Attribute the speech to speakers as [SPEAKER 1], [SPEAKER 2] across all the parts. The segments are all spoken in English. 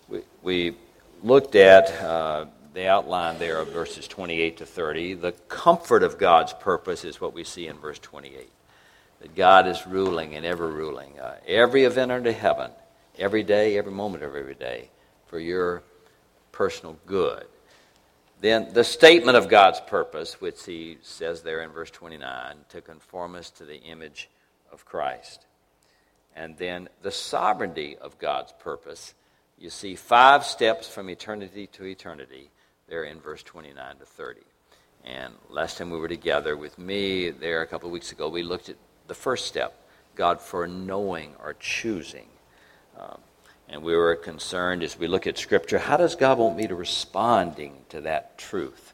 [SPEAKER 1] We looked at the outline there of verses 28 to 30. The comfort of God's purpose is what we see in verse 28. That God is ruling and ever ruling. Every event under heaven, every day, every moment of every day, for your personal good. Then the statement of God's purpose, which he says there in verse 29, to conform us to the image of Christ. And then the sovereignty of God's purpose. You see 5 steps from eternity to eternity there in verse 29 to 30. And last time we were together with me there a couple of weeks ago, we looked at the first step, God foreknowing or choosing. And we were concerned as we look at Scripture, how does God want me to responding to that truth?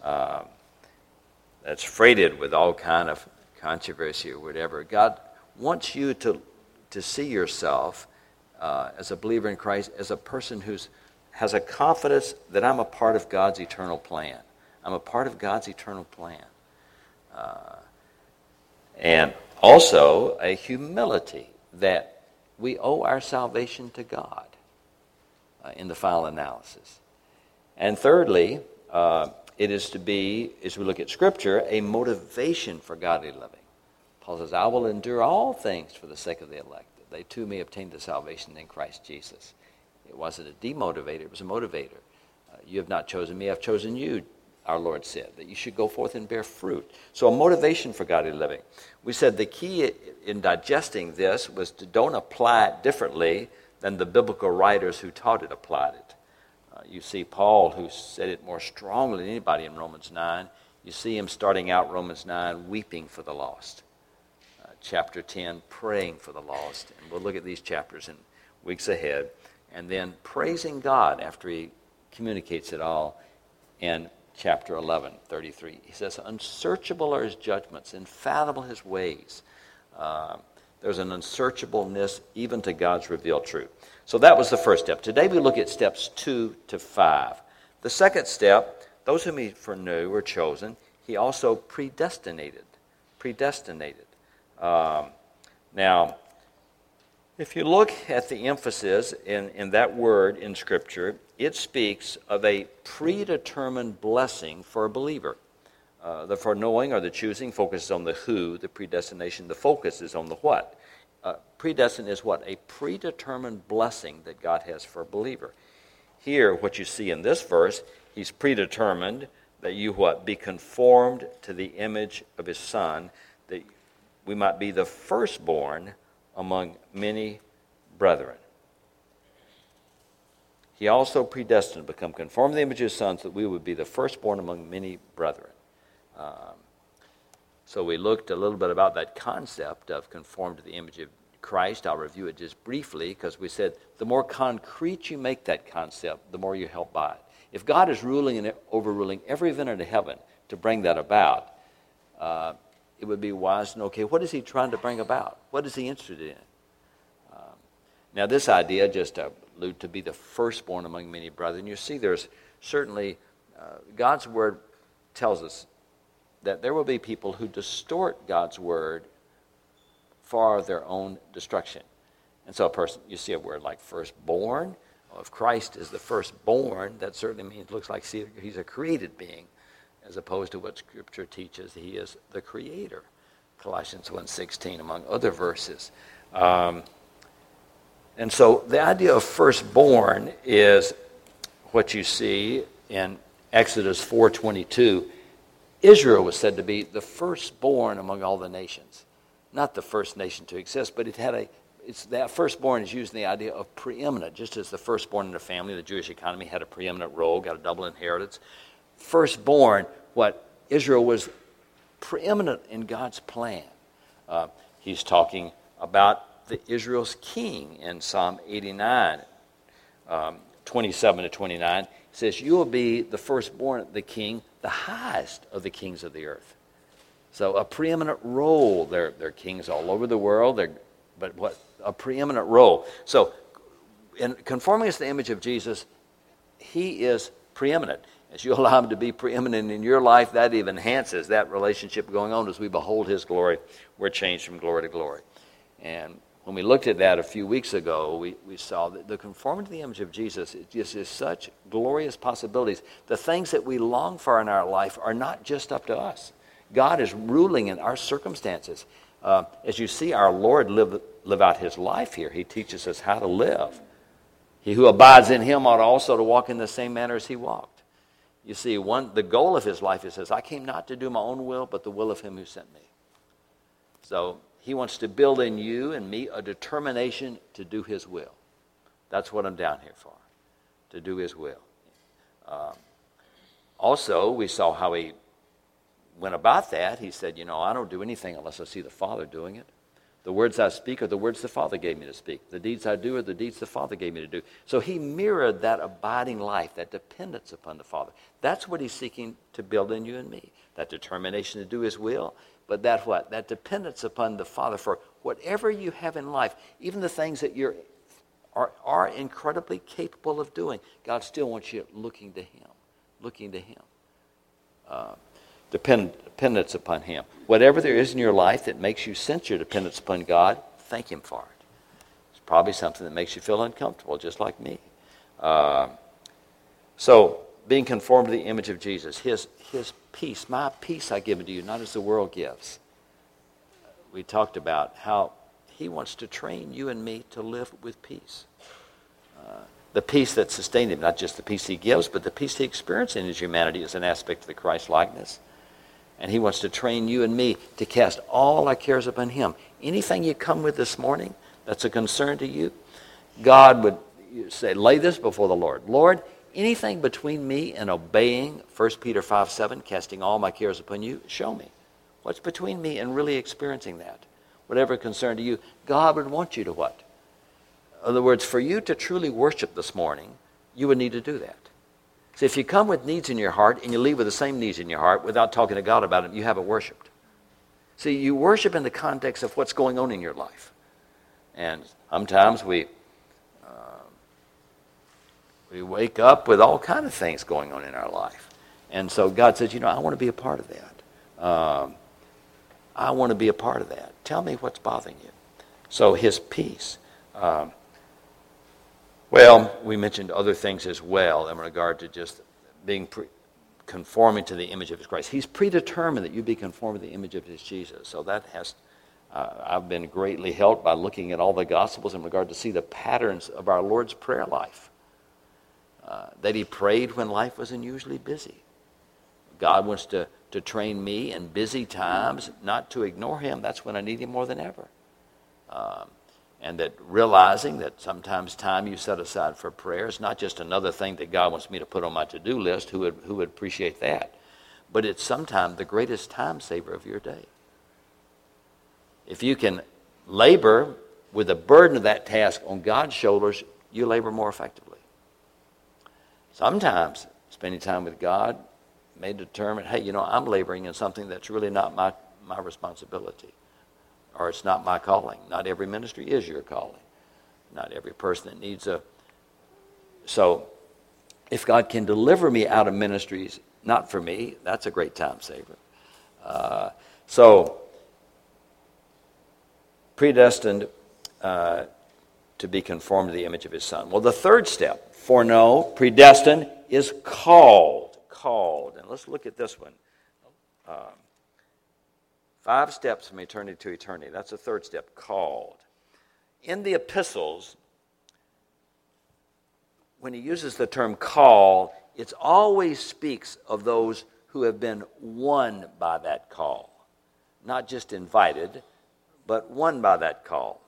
[SPEAKER 1] That's freighted with all kind of controversy or whatever. God wants you to see yourself as a believer in Christ, as a person who has a confidence that I'm a part of God's eternal plan. I'm a part of God's eternal plan. And also a humility that we owe our salvation to God in the final analysis. And thirdly, it is to be, as we look at Scripture, a motivation for godly living. Paul says, I will endure all things for the sake of the elect, that they too may obtain the salvation in Christ Jesus. It wasn't a demotivator, it was a motivator. You have not chosen me, I've chosen you, our Lord said, that you should go forth and bear fruit. So a motivation for godly living. We said the key in digesting this was to don't apply it differently than the biblical writers who taught it applied it. You see Paul, who said it more strongly than anybody in Romans 9. You see him starting out Romans 9 weeping for the lost. Chapter 10, praying for the lost. And we'll look at these chapters in weeks ahead. And then praising God after he communicates it all in chapter 11, 33. He says, unsearchable are his judgments, infallible his ways. There's an unsearchableness even to God's revealed truth. So that was the first step. Today we look at steps 2 to 5. The second step, those whom he foreknew were chosen. He also predestinated. Now, if you look at the emphasis in that word in Scripture, it speaks of a predetermined blessing for a believer. The foreknowing or the choosing focuses on the who, the predestination. The focus is on the what. Predestined is what? A predetermined blessing that God has for a believer. Here, what you see in this verse, he's predetermined that you what? Be conformed to the image of his Son, that we might be the firstborn among many brethren. He also predestined to become conformed to the image of his Son, so that we would be the firstborn among many brethren. So we looked a little bit about that concept of conformed to the image of Christ. I'll review it just briefly because we said the more concrete you make that concept, the more you help by it. If God is ruling and overruling every event into heaven to bring that about, it would be wise to know, okay, what is he trying to bring about? What is he interested in? Now this idea, just to allude to be the firstborn among many brethren, you see there's certainly, God's word tells us that there will be people who distort God's word for their own destruction. And so a person, you see a word like firstborn. Well, if Christ is the firstborn, that certainly means, looks like he's a created being, as opposed to what Scripture teaches, he is the creator. Colossians 1:16, among other verses. And so the idea of firstborn is what you see in Exodus 4:22. Israel was said to be the firstborn among all the nations. Not the first nation to exist, but that firstborn is used in the idea of preeminent, just as the firstborn in the family, the Jewish economy had a preeminent role, got a double inheritance. Firstborn, what Israel was preeminent in God's plan. He's talking about the Israel's king in Psalm 89, 27 to 29. He says, you will be the firstborn, the king, the highest of the kings of the earth. So a preeminent role. They're kings all over the world, but what a preeminent role. So in conforming us to the image of Jesus, he is preeminent. As you allow him to be preeminent in your life, that even enhances that relationship going on as we behold his glory. We're changed from glory to glory. And when we looked at that a few weeks ago, we saw that the conformity to the image of Jesus is such glorious possibilities. The things that we long for in our life are not just up to us. God is ruling in our circumstances. As you see our Lord live out his life here, he teaches us how to live. He who abides in him ought also to walk in the same manner as he walked. You see, the goal of his life, he says, I came not to do my own will, but the will of him who sent me. So he wants to build in you and me a determination to do his will. That's what I'm down here for, to do his will. Also, we saw how he went about that. He said, I don't do anything unless I see the Father doing it. The words I speak are the words the Father gave me to speak. The deeds I do are the deeds the Father gave me to do. So he mirrored that abiding life, that dependence upon the Father. That's what he's seeking to build in you and me, that determination to do his will. But that what? That dependence upon the Father for whatever you have in life, even the things that you are incredibly capable of doing. God still wants you looking to him. Dependence upon him. Whatever there is in your life that makes you sense your dependence upon God, thank him for it. It's probably something that makes you feel uncomfortable, just like me. So, being conformed to the image of Jesus, his peace, my peace I give unto you, not as the world gives. We talked about how he wants to train you and me to live with peace. The peace that sustained him, not just the peace he gives, but the peace he experienced in his humanity is an aspect of the Christ-likeness. And he wants to train you and me to cast all our cares upon him. Anything you come with this morning that's a concern to you, God would say, lay this before the Lord. Lord, anything between me and obeying 1 Peter 5:7, casting all my cares upon you, show me. What's between me and really experiencing that? Whatever concern to you, God would want you to what? In other words, for you to truly worship this morning, you would need to do that. See, if you come with needs in your heart and you leave with the same needs in your heart without talking to God about it, you haven't worshiped. See, you worship in the context of what's going on in your life. And sometimes we wake up with all kinds of things going on in our life. And so God says, I want to be a part of that. I want to be a part of that. Tell me what's bothering you. So his peace. We mentioned other things as well in regard to just being conforming to the image of his Christ. He's predetermined that you be conformed to the image of his Jesus. So that has, I've been greatly helped by looking at all the Gospels in regard to see the patterns of our Lord's prayer life. That he prayed when life was unusually busy. God wants to train me in busy times not to ignore him. That's when I need him more than ever. And that realizing that sometimes time you set aside for prayer is not just another thing that God wants me to put on my to-do list, who would appreciate that, but it's sometimes the greatest time saver of your day. If you can labor with the burden of that task on God's shoulders, you labor more effectively. Sometimes spending time with God may determine, hey, I'm laboring in something that's really not my responsibility. Or it's not my calling. Not every ministry is your calling. Not every person that needs So, if God can deliver me out of ministries not for me, that's a great time saver. Predestined to be conformed to the image of his Son. Well, the third step, foreknow, predestined, is called. Called. And let's look at this one. 5 steps from eternity to eternity. That's the third step, called. In the epistles, when he uses the term call, it always speaks of those who have been won by that call. Not just invited, but won by that call.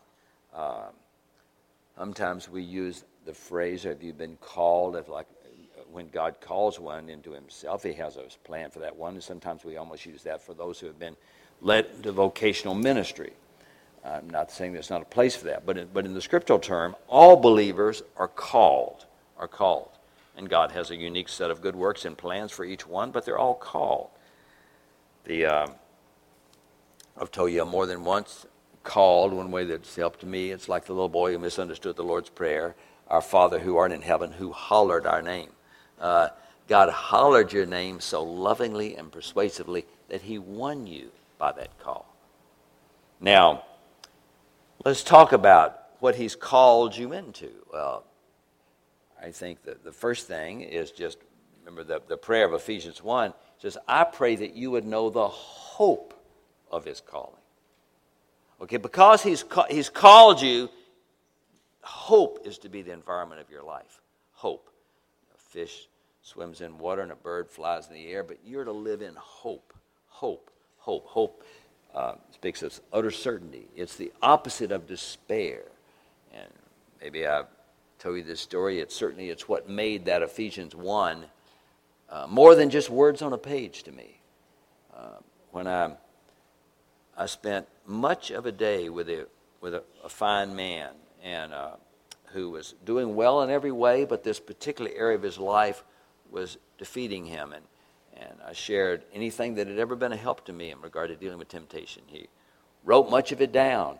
[SPEAKER 1] Sometimes we use the phrase, have you been called? Like when God calls one into himself, he has a plan for that one. And sometimes we almost use that for those who have been led into vocational ministry. I'm not saying there's not a place for that, but in the scriptural term, all believers are called. And God has a unique set of good works and plans for each one, but they're all called. I've told you more than once, called, one way that's helped me, it's like the little boy who misunderstood the Lord's Prayer, our Father who art in heaven, who hollered our name. God hollered your name so lovingly and persuasively that he won you by that call. Now, Let's talk about what he's called you into. Well, I think that the first thing is just, remember the prayer of Ephesians 1 says, I pray that you would know the hope of his calling. Okay, because he's called you, hope is to be the environment of your life. Hope. A fish swims in water and a bird flies in the air, but you're to live in hope. Hope. Hope. Hope speaks of utter certainty. It's the opposite of despair. And maybe I've told you this story. It's what made that Ephesians 1 more than just words on a page to me. When I spent much of a day with a fine man and who was doing well in every way, but this particular area of his life was defeating him. And I shared anything that had ever been a help to me in regard to dealing with temptation. He wrote much of it down.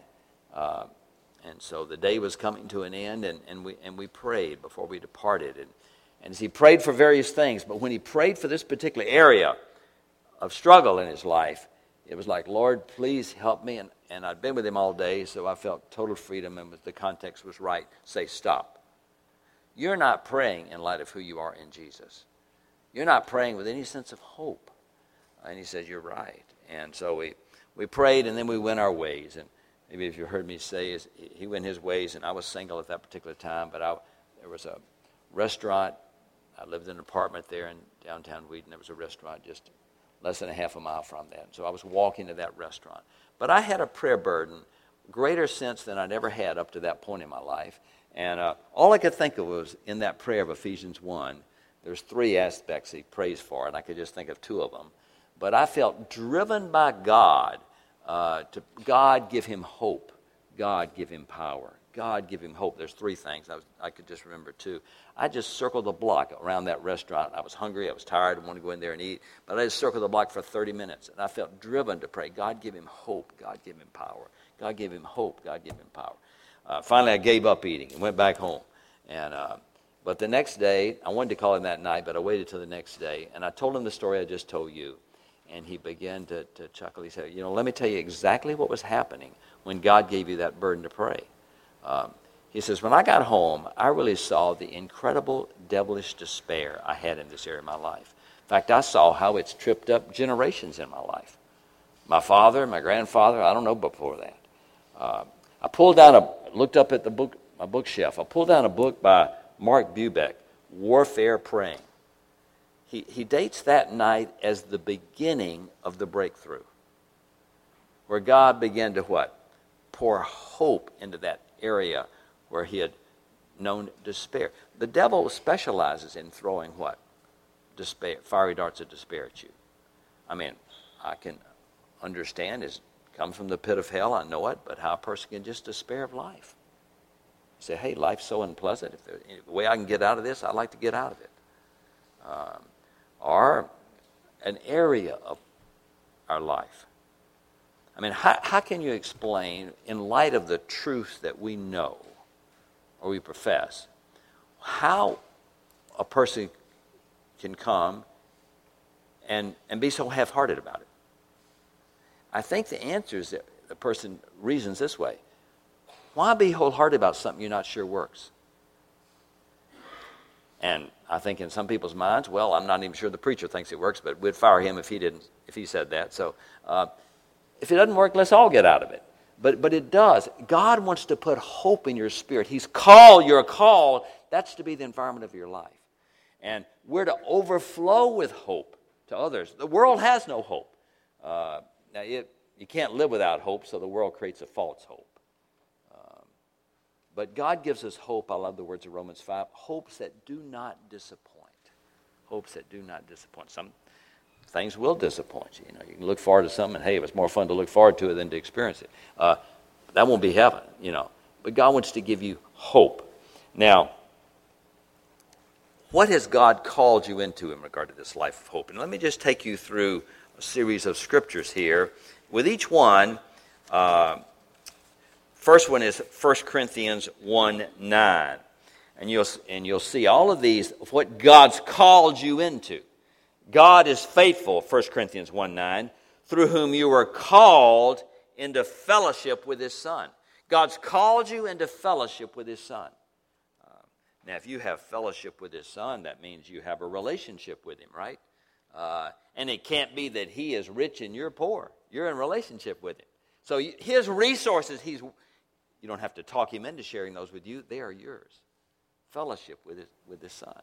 [SPEAKER 1] And so the day was coming to an end, and we prayed before we departed. And as he prayed for various things, but when he prayed for this particular area of struggle in his life, it was like, Lord, please help me. And I'd been with him all day, so I felt total freedom, and the context was right. Say, stop. You're not praying in light of who you are in Jesus. You're not praying with any sense of hope. And he said, you're right. And so we prayed, and then we went our ways. And maybe if you heard me say, he went his ways, and I was single at that particular time, but there was a restaurant. I lived in an apartment there in downtown Wheaton. There was a restaurant just less than a half a mile from that. So I was walking to that restaurant. But I had a prayer burden, greater sense than I'd ever had up to that point in my life. And all I could think of was in that prayer of Ephesians 1, there's 3 aspects he prays for, and I could just think of 2 of them. But I felt driven by God to God give him hope. God give him power. God give him hope. There's 3 things. I could just remember 2. I just circled the block around that restaurant. I was hungry. I was tired. I wanted to go in there and eat. But I just circled the block for 30 minutes. And I felt driven to pray, God give him hope. God give him power. God give him hope. God give him power. Finally, I gave up eating and went back home. But the next day, I wanted to call him that night, but I waited till the next day. And I told him the story I just told you. And he began to chuckle. He said, let me tell you exactly what was happening when God gave you that burden to pray. He says, when I got home, I really saw the incredible devilish despair I had in this area of my life. In fact, I saw how it's tripped up generations in my life. My father, my grandfather, I don't know before that. I looked up at my bookshelf. I pulled down a book by Mark Bubeck, Warfare Praying. He dates that night as the beginning of the breakthrough, where God began to what? Pour hope into that area where he had known despair. The devil specializes in throwing what? Despair, fiery darts of despair at you. I mean, I can understand it comes from the pit of hell, I know it, but how a person can just despair of life. Say, hey, life's so unpleasant. If there's any way I can get out of this, I'd like to get out of it. Or an area of our life. I mean, how can you explain, in light of the truth that we know or we profess, how a person can come and be so half-hearted about it? I think the answer is that the person reasons this way. Why be wholehearted about something you're not sure works? And I think in some people's minds, well, I'm not even sure the preacher thinks it works, but we'd fire him if he said that. So if it doesn't work, let's all get out of it. But it does. God wants to put hope in your spirit. He's called, you're called. That's to be the environment of your life. And we're to overflow with hope to others. The world has no hope. Now, you can't live without hope, so the world creates a false hope. But God gives us hope. I love the words of Romans 5. Hopes that do not disappoint. Hopes that do not disappoint. Some things will disappoint you. You can look forward to something, and hey, it was more fun to look forward to it than to experience it. That won't be heaven, But God wants to give you hope. Now, what has God called you into in regard to this life of hope? And let me just take you through a series of scriptures here. With each one, first one is 1 Corinthians 1:9. And you'll see all of these, what God's called you into. God is faithful, 1 Corinthians 1:9, through whom you were called into fellowship with his Son. God's called you into fellowship with His Son. Now, if you have fellowship with His Son, that means you have a relationship with Him, right? And it can't be that He is rich and you're poor. You're in relationship with Him. So His resources, you don't have to talk Him into sharing those with you. They are yours. Fellowship with His Son.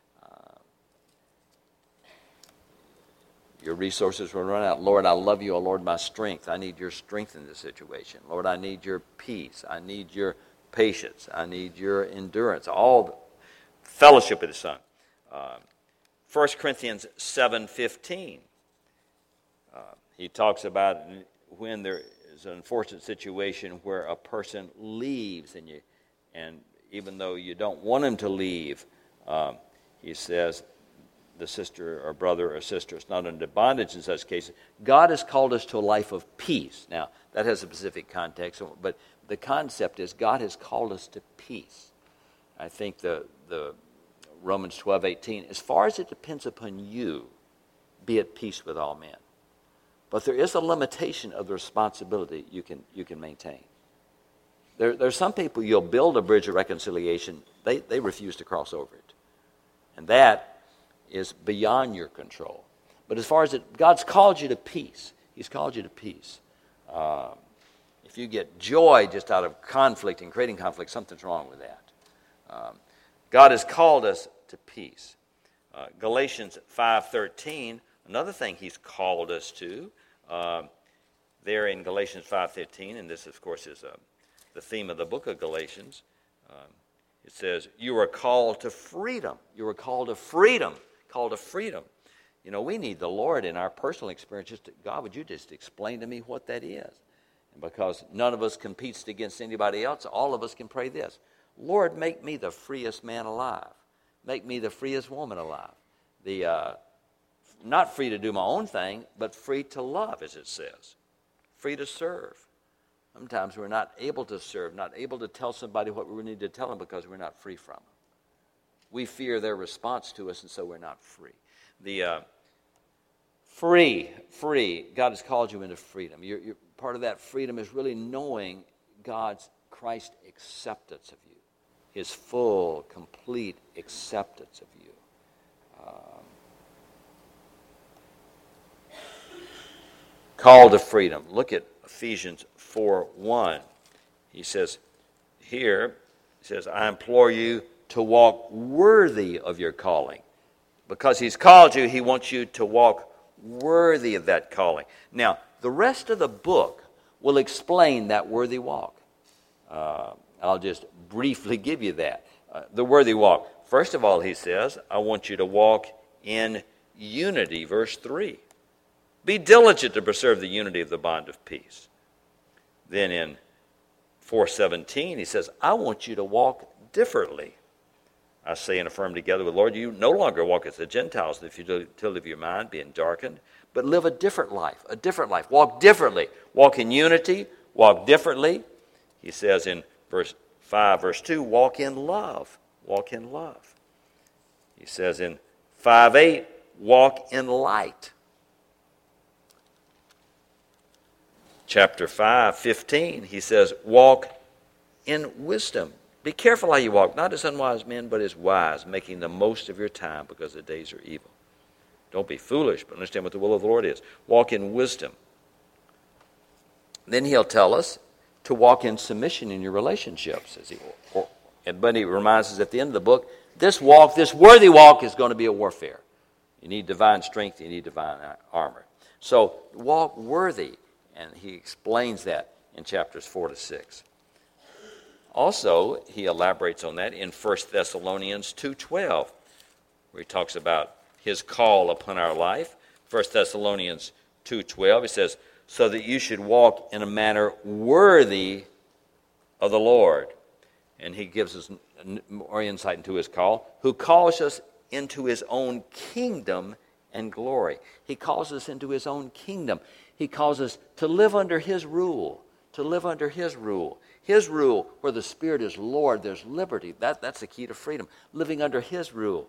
[SPEAKER 1] Your resources will run out. Lord, I love you. Oh, Lord, my strength. I need your strength in this situation. Lord, I need your peace. I need your patience. I need your endurance. All the fellowship with the Son. 1 Corinthians 7:15. He talks about when there is an unfortunate situation where a person leaves, and even though you don't want him to leave, he says, the sister or brother or sister is not under bondage in such cases. God has called us to a life of peace. Now, that has a specific context, but the concept is God has called us to peace. I think the Romans 12:18, as far as it depends upon you, be at peace with all men. But there is a limitation of the responsibility you can maintain. There's some people you'll build a bridge of reconciliation, they refuse to cross over it. And that is beyond your control. But as far as God's called you to peace. He's called you to peace. If you get joy just out of conflict and creating conflict, something's wrong with that. God has called us to peace. Galatians 5:13, another thing He's called us to, there in Galatians 5:15, and this, of course, is the theme of the book of Galatians. It says, you are called to freedom. You are called to freedom. Called to freedom. You know, we need the Lord in our personal experience. God, would you just explain to me what that is? And because none of us competes against anybody else, all of us can pray this. Lord, make me the freest man alive. Make me the freest woman alive. Not free to do my own thing, but free to love, as it says. Free to serve. Sometimes we're not able to serve, not able to tell somebody what we need to tell them because we're not free from them. We fear their response to us, and so we're not free. Free. God has called you into freedom. You're part of that freedom is really knowing Christ's acceptance of you, His full, complete acceptance of you. Call to freedom. Look at Ephesians 4:1. He says, I implore you to walk worthy of your calling. Because He's called you, He wants you to walk worthy of that calling. Now, the rest of the book will explain that worthy walk. I'll just briefly give you that. The worthy walk. First of all, he says, I want you to walk in unity. Verse 3. Be diligent to preserve the unity of the bond of peace. Then in 4:17, he says, I want you to walk differently. I say and affirm together with the Lord, you no longer walk as the Gentiles in the futility of your mind, being darkened, but live a different life. Walk differently. Walk in unity. Walk differently. He says in verse 5, verse 2, walk in love. Walk in love. He says in 5:8, walk in light. Chapter 5:15, he says, walk in wisdom. Be careful how you walk, not as unwise men, but as wise, making the most of your time because the days are evil. Don't be foolish, but understand what the will of the Lord is. Walk in wisdom. Then he'll tell us to walk in submission in your relationships. But he reminds us at the end of the book, this worthy walk is going to be a warfare. You need divine strength, you need divine armor. So walk worthy, and he explains that in chapters 4-6. Also, he elaborates on that in 1 Thessalonians 2:12, where he talks about his call upon our life. 1 Thessalonians 2:12, he says, so that you should walk in a manner worthy of the Lord. And he gives us more insight into his call, who calls us into his own kingdom and glory. He calls us into his own kingdom. He calls us to live under his rule, His rule, where the Spirit is Lord, there's liberty. That's the key to freedom. Living under his rule.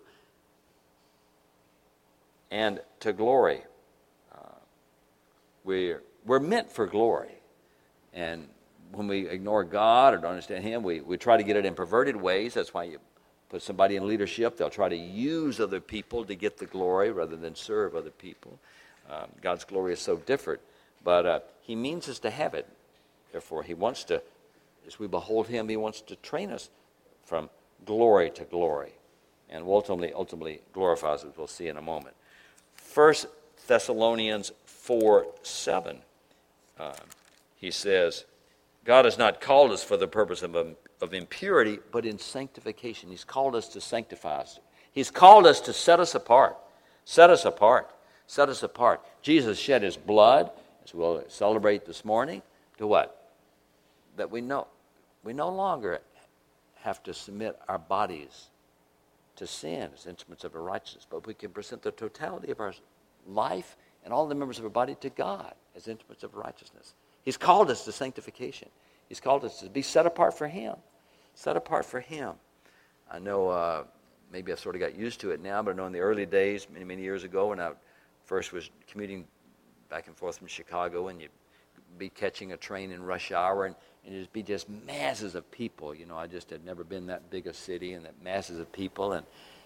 [SPEAKER 1] And to glory. We're meant for glory. And when we ignore God or don't understand Him, we try to get it in perverted ways. That's why you put somebody in leadership. They'll try to use other people to get the glory rather than serve other people. God's glory is so different. But He means us to have it. Therefore, He wants to, as we behold Him, He wants to train us from glory to glory. And will ultimately glorifies, as we'll see in a moment. 1 Thessalonians 4:7, he says, God has not called us for the purpose of impurity, but in sanctification. He's called us to sanctify us. He's called us to set us apart. Set us apart. Set us apart. Jesus shed His blood, as we'll celebrate this morning, to what? That we no longer have to submit our bodies to sin as instruments of our righteousness, but we can present the totality of our life and all the members of our body to God as instruments of righteousness. He's called us to sanctification. He's called us to be set apart for Him. Set apart for Him. I know maybe I've sort of got used to it now, but I know in the early days, many, many years ago, when I first was commuting back and forth from Chicago, and you'd be catching a train in rush hour, and it'd be just masses of people. You know, I just had never been that big a city, and that masses of people,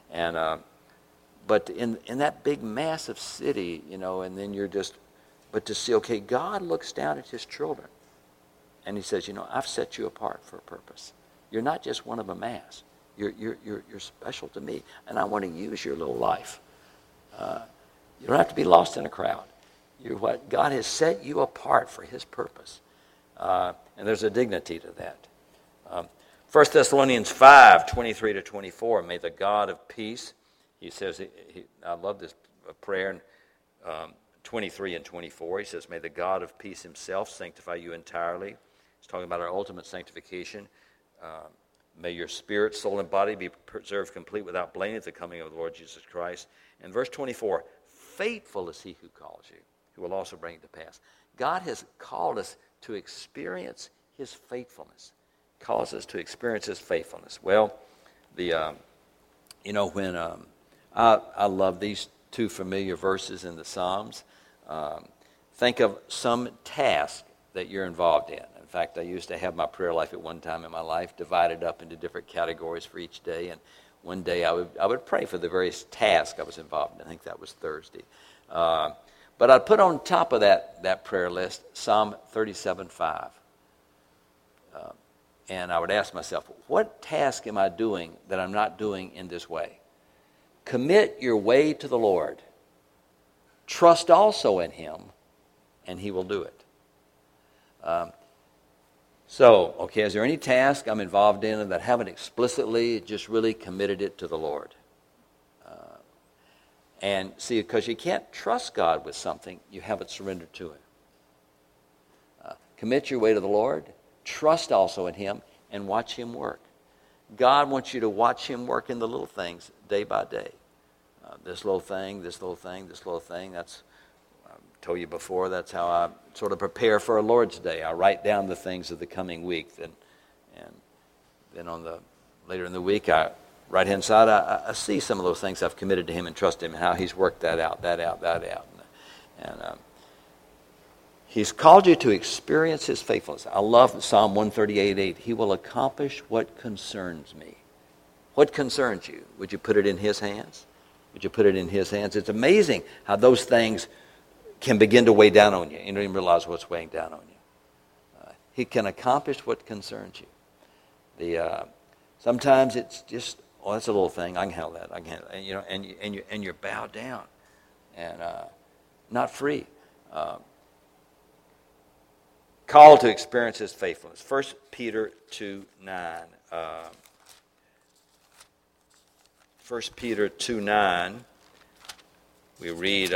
[SPEAKER 1] but in that big massive city, you know, and then but to see, okay, God looks down at His children, and He says, you know, I've set you apart for a purpose. You're not just one of a mass. You're special to me, and I want to use your little life. You don't have to be lost in a crowd. You're what God has set you apart for His purpose, and there's a dignity to that. 1 Thessalonians 5:23-24. May the God of peace, he says, I love this prayer in 23 and 24. He says, may the God of peace Himself sanctify you entirely. He's talking about our ultimate sanctification. May your spirit, soul, and body be preserved complete without blame at the coming of the Lord Jesus Christ. And verse 24, faithful is He who calls you, who will also bring it to pass. God has called us to experience His faithfulness. Calls us to experience His faithfulness. Well, when I love these two familiar verses in the Psalms. Think of some task that you're involved in. In fact, I used to have my prayer life at one time in my life divided up into different categories for each day. And one day I would pray for the various tasks I was involved in. I think that was Thursday. But I'd put on top of that prayer list Psalm 37:5. And I would ask myself, what task am I doing that I'm not doing in this way? Commit your way to the Lord. Trust also in Him, and He will do it. Is there any task I'm involved in that haven't explicitly just really committed it to the Lord? And see, because you can't trust God with something you haven't surrendered to Him. Commit your way to the Lord. Trust also in Him, and watch Him work. God wants you to watch Him work in the little things day by day. This little thing, this little thing, this little thing. That's, I told you before, that's how I sort of prepare for a Lord's Day. I write down the things of the coming week. And then later in the week, right-hand side, I see some of those things I've committed to Him and trust Him and how He's worked that out. And He's called you to experience His faithfulness. I love Psalm 138:8. He will accomplish what concerns me. What concerns you? Would you put it in His hands? Would you put it in His hands? It's amazing how those things can begin to weigh down on you. You don't even realize what's weighing down on you. He can accomplish what concerns you. Sometimes it's just, that's a little thing. I can handle that. I can handle it. And you're bowed down and not free. Called to experience His faithfulness. 1 Peter 2:9. 1 Peter 2:9, we read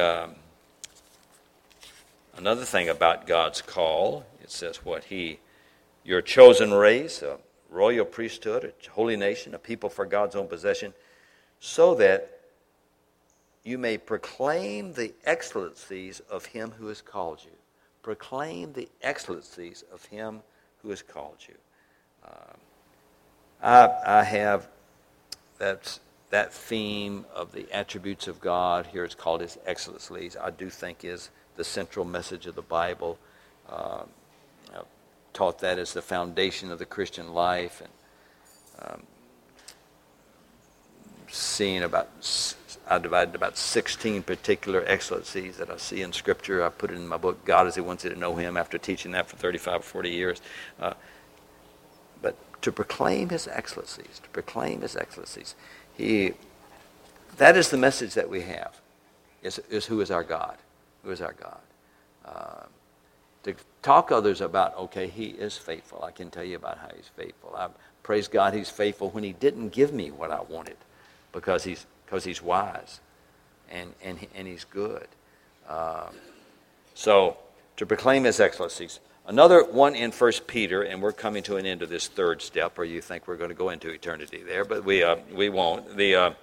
[SPEAKER 1] another thing about God's call. It says your chosen race, a royal priesthood, a holy nation, a people for God's own possession, so that you may proclaim the excellencies of Him who has called you. Proclaim the excellencies of Him who has called you. I have that theme of the attributes of God. Here it's called His excellencies. I do think is the central message of the Bible. taught that as the foundation of the Christian life, and I divided about 16 particular excellencies that I see in Scripture. I put it in my book, God as He Wants You to Know Him, after teaching that for 35 or 40 years. But to proclaim His excellencies, that is the message that we have, is who is our God. Who is our God. To talk to others about, okay, He is faithful. I can tell you about how He's faithful. I praise God He's faithful when He didn't give me what I wanted, because He's wise and He's good. So to proclaim His excellencies. Another one in 1 Peter, and we're coming to an end of this third step, or you think we're going to go into eternity there, but we won't.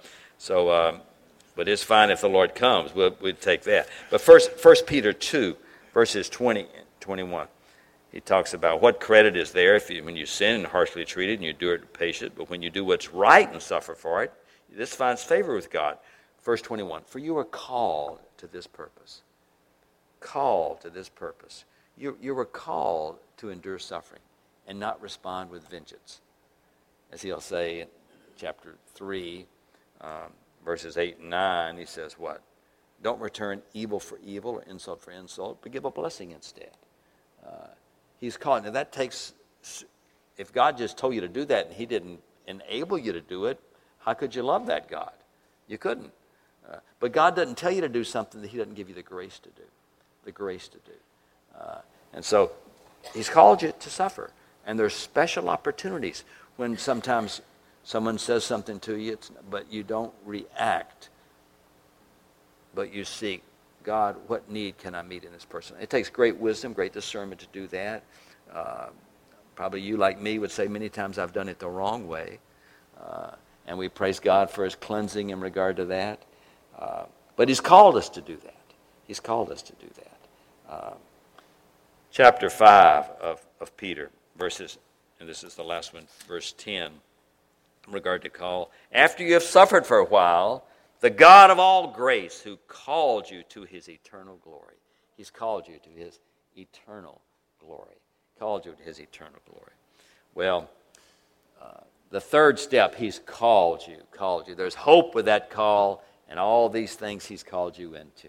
[SPEAKER 1] But it's fine if the Lord comes. We'll take that. But 1 Peter 2, verses 20 and 21. He talks about what credit is there when you sin and harshly treated and you do it patient, but when you do what's right and suffer for it, this finds favor with God. Verse 21, for you are called to this purpose. Called to this purpose. You were called to endure suffering and not respond with vengeance. As he'll say in chapter 3, verses 8 and 9, he says what? Don't return evil for evil or insult for insult, but give a blessing instead. He's called. Now that takes, if God just told you to do that and He didn't enable you to do it, how could you love that God? You couldn't. But God doesn't tell you to do something that He doesn't give you the grace to do. The grace to do. And so He's called you to suffer. And there's special opportunities when sometimes someone says something to you, but you don't react. But you seek, God, what need can I meet in this person? It takes great wisdom, great discernment to do that. Probably you, like me, would say many times I've done it the wrong way. And we praise God for His cleansing in regard to that. But He's called us to do that. He's called us to do that. Chapter 5 of Peter, verses, and this is the last one, verse 10, in regard to call. After you have suffered for a while, the God of all grace, who called you to His eternal glory. He's called you to His eternal glory. Called you to His eternal glory. Well, the third step, He's called you. There's hope with that call, and all these things He's called you into.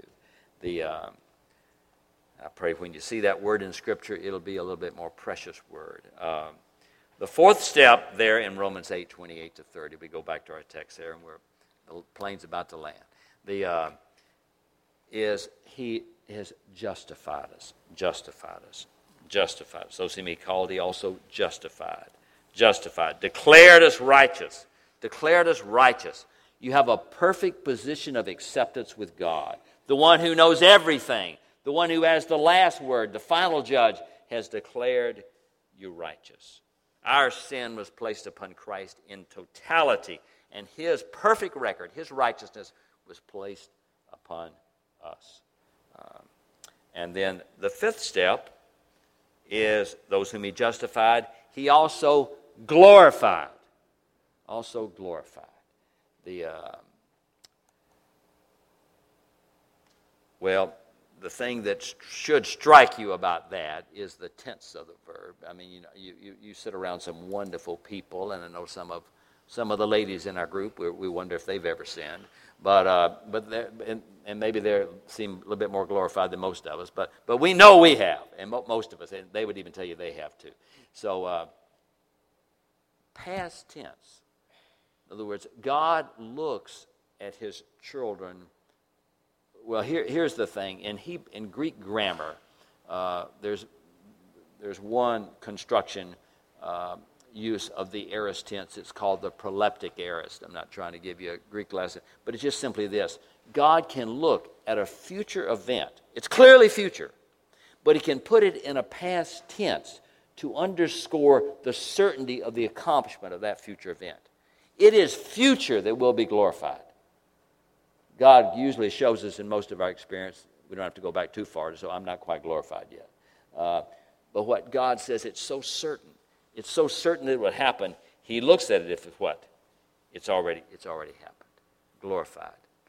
[SPEAKER 1] I pray when you see that word in Scripture, it'll be a little bit more precious word. The fourth step there in Romans 8, 28 to 30, we go back to our text there, and the plane's about to land. Is He has justified us. Those whom He called, He also justified. Declared us righteous. You have a perfect position of acceptance with God. The one who knows everything, the one who has the last word, the final judge, has declared you righteous. Our sin was placed upon Christ in totality, and His perfect record, His righteousness, was placed upon us. And then the fifth step is those whom He justified, He also glorified. The thing that should strike you about that is the tense of the verb. I mean, you sit around some wonderful people, and I know some of the ladies in our group, we wonder if they've ever sinned. But maybe they seem a little bit more glorified than most of us. But we know we have, and most of us, and they would even tell you they have too. So past tense. In other words, God looks at His children. Well, here's the thing. In Greek grammar, there's one construction use of the aorist tense. It's called the proleptic aorist. I'm not trying to give you a Greek lesson, but it's just simply this. God can look at a future event. It's clearly future, but He can put it in a past tense to underscore the certainty of the accomplishment of that future event. It is future that will be glorified. God usually shows us in most of our experience. We don't have to go back too far, so I'm not quite glorified yet. But what God says, it's so certain. It's so certain that it will happen. He looks at it if it's what? It's already happened. Glorified.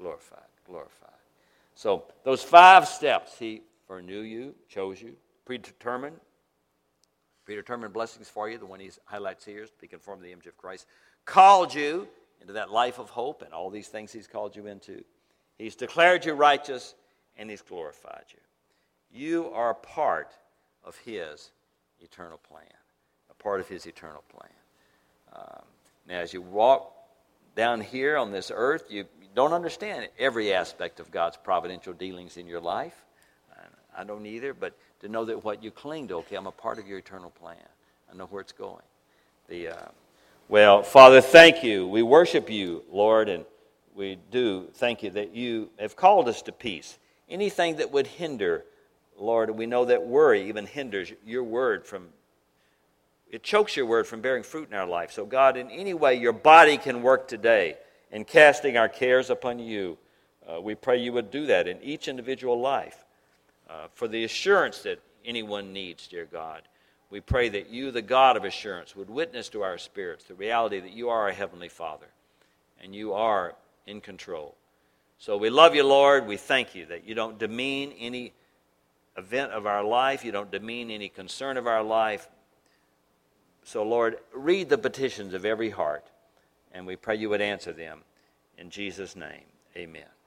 [SPEAKER 1] So those 5 steps, He foreknew you, chose you, predetermined, predetermined blessings for you, the one he highlights here is to be conformed to the image of Christ, called you into that life of hope and all these things he's called you into. He's declared you righteous, and he's glorified you. You are a part of his eternal plan, a part of his eternal plan. Now, as you walk down here on this earth, you don't understand every aspect of God's providential dealings in your life. I don't either, but to know that what you cling to, okay, I'm a part of your eternal plan. I know where it's going. Well, Father, thank you. We worship you, Lord, and we do thank you that you have called us to peace. Anything that would hinder, Lord, we know that worry even hinders your word it chokes your word from bearing fruit in our life. So God, in any way your body can work today in casting our cares upon you, we pray you would do that in each individual life. For the assurance that anyone needs, dear God, we pray that you, the God of assurance, would witness to our spirits the reality that you are our Heavenly Father and you are in control. So we love you, Lord. We thank you that you don't demean any event of our life. You don't demean any concern of our life. So, Lord, read the petitions of every heart, and we pray you would answer them. In Jesus' name, amen.